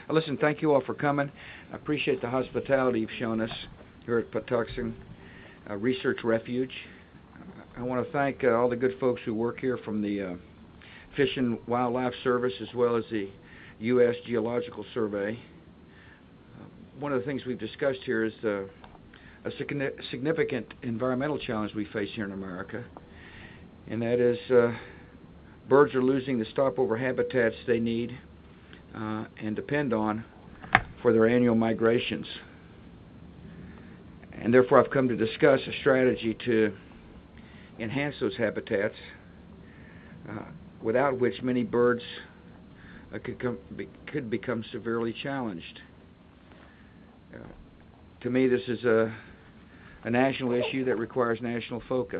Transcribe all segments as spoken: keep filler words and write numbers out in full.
Uh, listen, thank you all for coming. I appreciate the hospitality you've shown us here at Patuxent uh, Research Refuge. I want to thank uh, all the good folks who work here from the uh, Fish and Wildlife Service as well as the U S Geological Survey. Uh, one of the things we've discussed here is the, a significant environmental challenge we face here in America, and that is uh, birds are losing the stopover habitats they need uh, and depend on for their annual migrations. And therefore I've come to discuss a strategy to enhance those habitats, uh, without which many birds uh, could, come, be, could become severely challenged. Uh, to me, this is a, a national issue that requires national focus.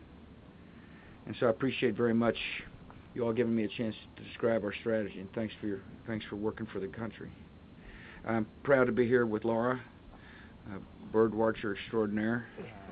And so I appreciate very much you all giving me a chance to describe our strategy, and thanks for your thanks for working for the country. I'm proud to be here with Laura, uh, bird watcher extraordinaire.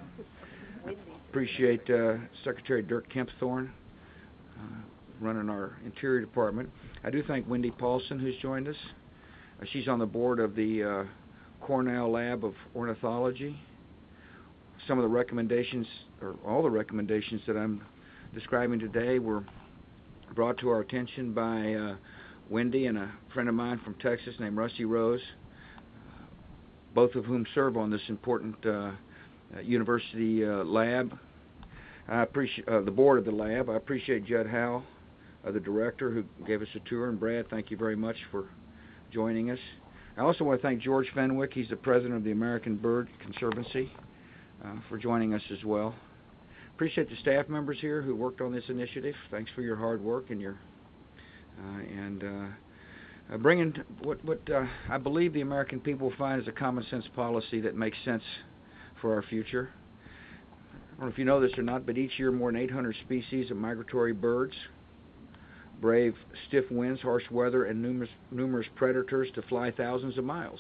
Appreciate uh, Secretary Dirk Kempthorne uh, running our Interior Department. I do thank Wendy Paulson, who's joined us. Uh, she's on the board of the uh, Cornell Lab of Ornithology. Some of the recommendations, or all the recommendations that I'm describing today, were brought to our attention by uh, Wendy and a friend of mine from Texas named Rusty Rose, uh, both of whom serve on this important uh, uh, university uh, lab. I appreciate uh, the board of the lab. I appreciate Judd Howell, uh, the director, who gave us a tour, and Brad, thank you very much for joining us. I also want to thank George Fenwick. He's the president of the American Bird Conservancy, uh, for joining us as well. Appreciate the staff members here who worked on this initiative. Thanks for your hard work and your uh, and uh, uh, bringing what what uh, I believe the American people will find is a common sense policy that makes sense for our future. I don't know if you know this or not, but each year more than eight hundred species of migratory birds brave stiff winds, harsh weather, and numerous numerous predators to fly thousands of miles.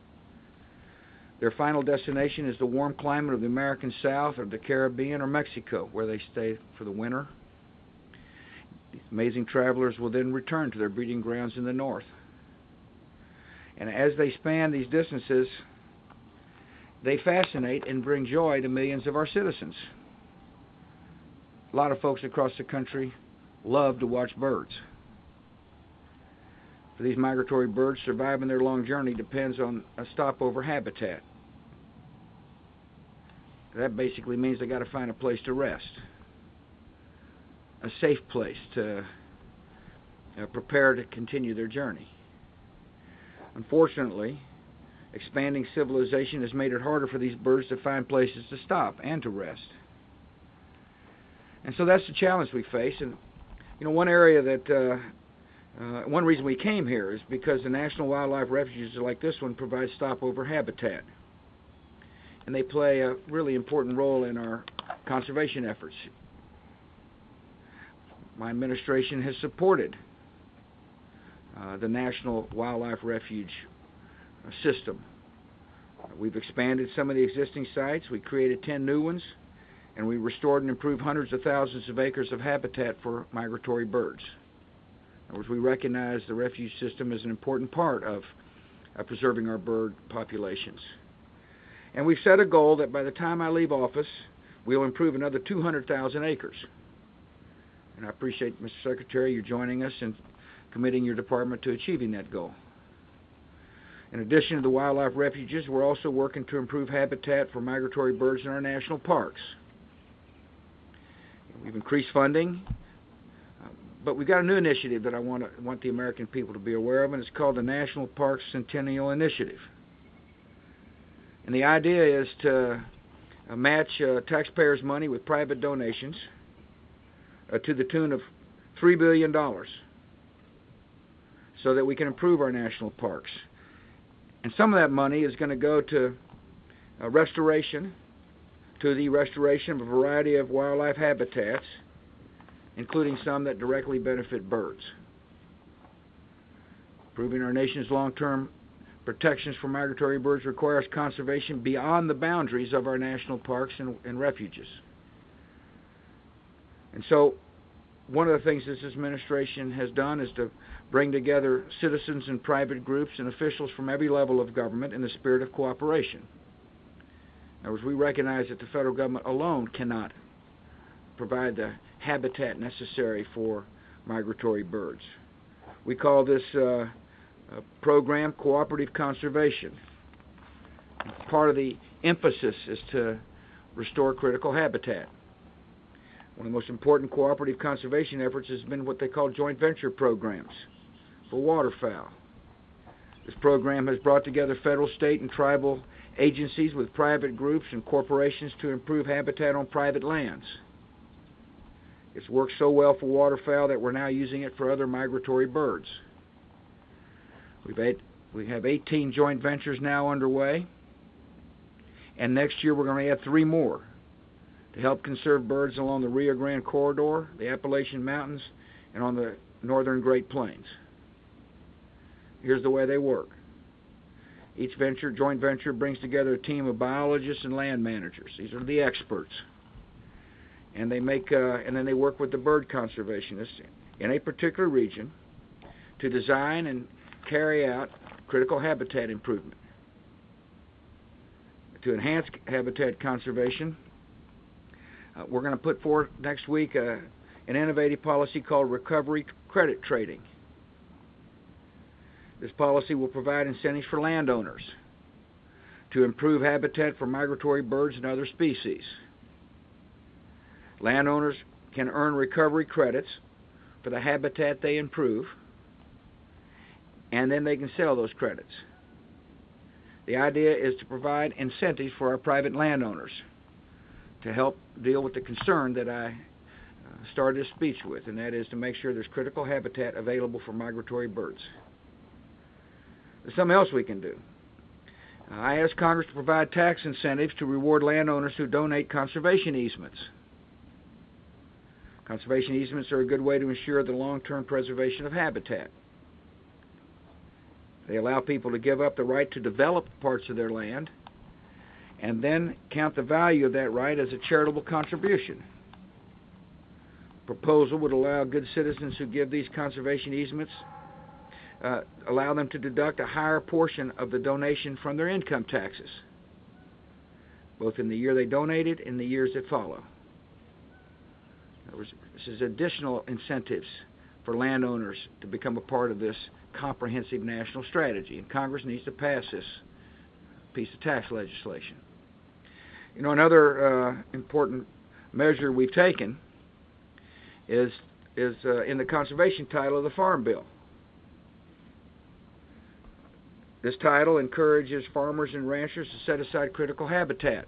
Their final destination is the warm climate of the American South or the Caribbean or Mexico, where they stay for the winter. These amazing travelers will then return to their breeding grounds in the north. And as they span these distances, they fascinate and bring joy to millions of our citizens. A lot of folks across the country love to watch birds. For these migratory birds, surviving their long journey depends on a stopover habitat. That basically means they got to find a place to rest, a safe place to uh, prepare to continue their journey. Unfortunately, expanding civilization has made it harder for these birds to find places to stop and to rest. And so that's the challenge we face. And you know, one area that uh, uh, one reason we came here is because the National Wildlife Refuges like this one provide stopover habitat. And they play a really important role in our conservation efforts. My administration has supported uh, the National Wildlife Refuge uh, system. Uh, we've expanded some of the existing sites. We created ten new ones, and we restored and improved hundreds of thousands of acres of habitat for migratory birds. In other words, we recognize the refuge system as an important part of uh, preserving our bird populations. And we've set a goal that by the time I leave office, we'll improve another two hundred thousand acres. And I appreciate, Mister Secretary, you joining us and committing your department to achieving that goal. In addition to the wildlife refuges, we're also working to improve habitat for migratory birds in our national parks. We've increased funding, uh, but we've got a new initiative that I want, to, want the American people to be aware of, and it's called the National Parks Centennial Initiative. And the idea is to uh, match uh, taxpayers' money with private donations uh, to the tune of three billion dollars so that we can improve our national parks. And some of that money is going to go to uh, restoration, to the restoration of a variety of wildlife habitats, including some that directly benefit birds. Improving our nation's long-term protections for migratory birds requires conservation beyond the boundaries of our national parks and, and refuges. And so one of the things this administration has done is to bring together citizens and private groups and officials from every level of government in the spirit of cooperation. In other words, we recognize that the federal government alone cannot provide the habitat necessary for migratory birds. We call this uh, program cooperative conservation. Part of the emphasis is to restore critical habitat. One of the most important cooperative conservation efforts has been what they call joint venture programs for waterfowl. This program has brought together federal, state, and tribal agencies with private groups and corporations to improve habitat on private lands. It's worked so well for waterfowl that we're now using it for other migratory birds. We've had, we have eighteen joint ventures now underway, and next year we're going to add three more to help conserve birds along the Rio Grande Corridor, the Appalachian Mountains, and on the northern Great Plains. Here's the way they work. Each venture, joint venture, brings together a team of biologists and land managers. These are the experts. And they make, uh, and then they work with the bird conservationists in a particular region to design and carry out critical habitat improvement. To enhance habitat conservation, uh, we're going to put forth next week uh, an innovative policy called recovery credit trading. This policy will provide incentives for landowners to improve habitat for migratory birds and other species. Landowners can earn recovery credits for the habitat they improve, and then they can sell those credits. The idea is to provide incentives for our private landowners to help deal with the concern that I started this speech with, and that is to make sure there's critical habitat available for migratory birds. There's something else we can do. I asked Congress to provide tax incentives to reward landowners who donate conservation easements. Conservation easements are a good way to ensure the long-term preservation of habitat. They allow people to give up the right to develop parts of their land and then count the value of that right as a charitable contribution. The proposal would allow good citizens who give these conservation easements, uh, allow them to deduct a higher portion of the donation from their income taxes, both in the year they donated and the years that follow. This is additional incentives for landowners to become a part of this comprehensive national strategy, and Congress needs to pass this piece of tax legislation. You know, another uh, important measure we've taken is, is uh, in the conservation title of the Farm Bill. This title encourages farmers and ranchers to set aside critical habitat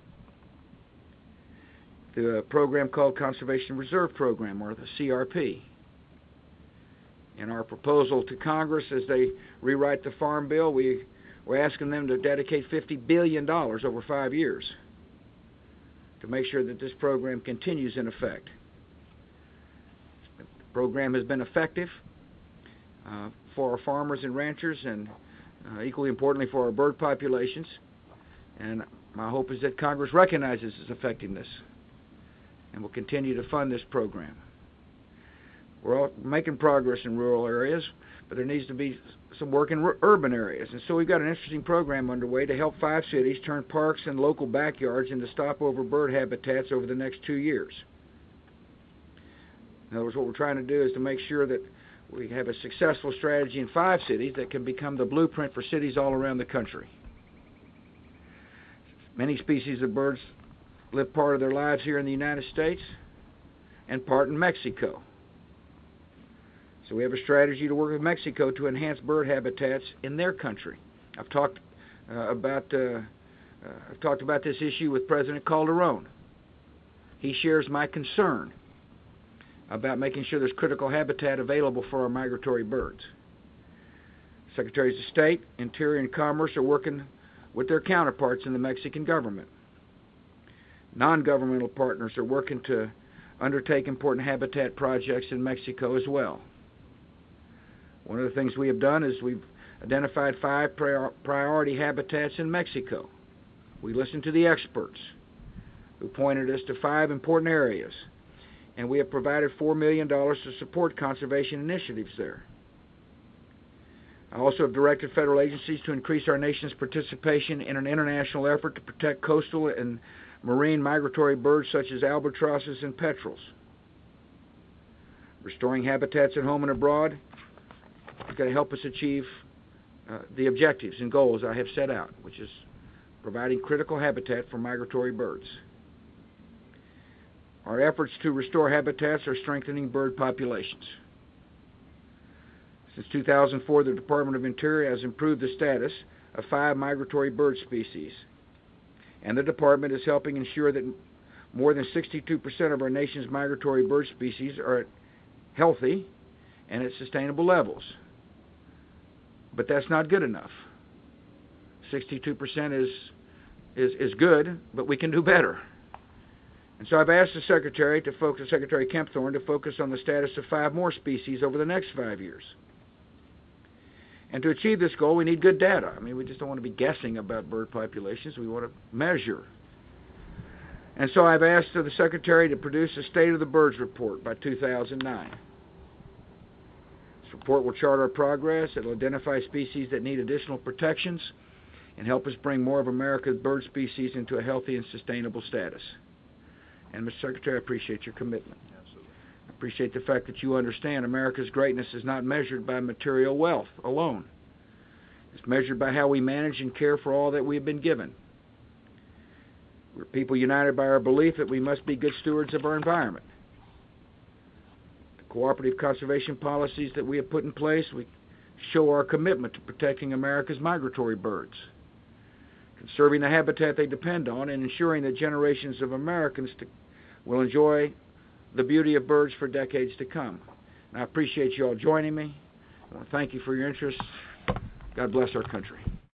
through a program called Conservation Reserve Program, or the C R P. In our proposal to Congress as they rewrite the Farm Bill, we, we're asking them to dedicate fifty billion dollars over five years to make sure that this program continues in effect. The program has been effective uh, for our farmers and ranchers, and uh, equally importantly for our bird populations, and my hope is that Congress recognizes its effectiveness and will continue to fund this program. We're all making progress in rural areas, but there needs to be some work in urban areas. And so we've got an interesting program underway to help five cities turn parks and local backyards into stopover bird habitats over the next two years. In other words, what we're trying to do is to make sure that we have a successful strategy in five cities that can become the blueprint for cities all around the country. Many species of birds live part of their lives here in the United States and part in Mexico. So we have a strategy to work with Mexico to enhance bird habitats in their country. I've talked uh, about uh, uh, I've talked about this issue with President Calderon. He shares my concern about making sure there's critical habitat available for our migratory birds. Secretaries of State, Interior, and Commerce are working with their counterparts in the Mexican government. Non-governmental partners are working to undertake important habitat projects in Mexico as well. One of the things we have done is we've identified five prior priority habitats in Mexico. We listened to the experts who pointed us to five important areas and we have provided four million dollars to support conservation initiatives there. I also have directed federal agencies to increase our nation's participation in an international effort to protect coastal and marine migratory birds such as albatrosses and petrels. Restoring habitats at home and abroad is going to help us achieve uh, the objectives and goals I have set out, which is providing critical habitat for migratory birds. Our efforts to restore habitats are strengthening bird populations. Since two thousand four, the Department of Interior has improved the status of five migratory bird species, and the department is helping ensure that more than sixty-two percent of our nation's migratory bird species are healthy and at sustainable levels. But that's not good enough. sixty-two percent is, is, is good, but we can do better. And so I've asked the Secretary to focus, Secretary Kempthorne, to focus on the status of five more species over the next five years. And to achieve this goal, we need good data. I mean, we just don't want to be guessing about bird populations. We want to measure. And so I've asked the Secretary to produce a State of the Birds report by two thousand nine. This report will chart our progress. It will identify species that need additional protections and help us bring more of America's bird species into a healthy and sustainable status. And, Mister Secretary, I appreciate your commitment. Absolutely. I appreciate the fact that you understand America's greatness is not measured by material wealth alone. It's measured by how we manage and care for all that we've been given. We're people united by our belief that we must be good stewards of our environment. The cooperative conservation policies that we have put in place, we show our commitment to protecting America's migratory birds, conserving the habitat they depend on, and ensuring that generations of Americans to, will enjoy the beauty of birds for decades to come. And I appreciate you all joining me. I want to thank you for your interest. God bless our country.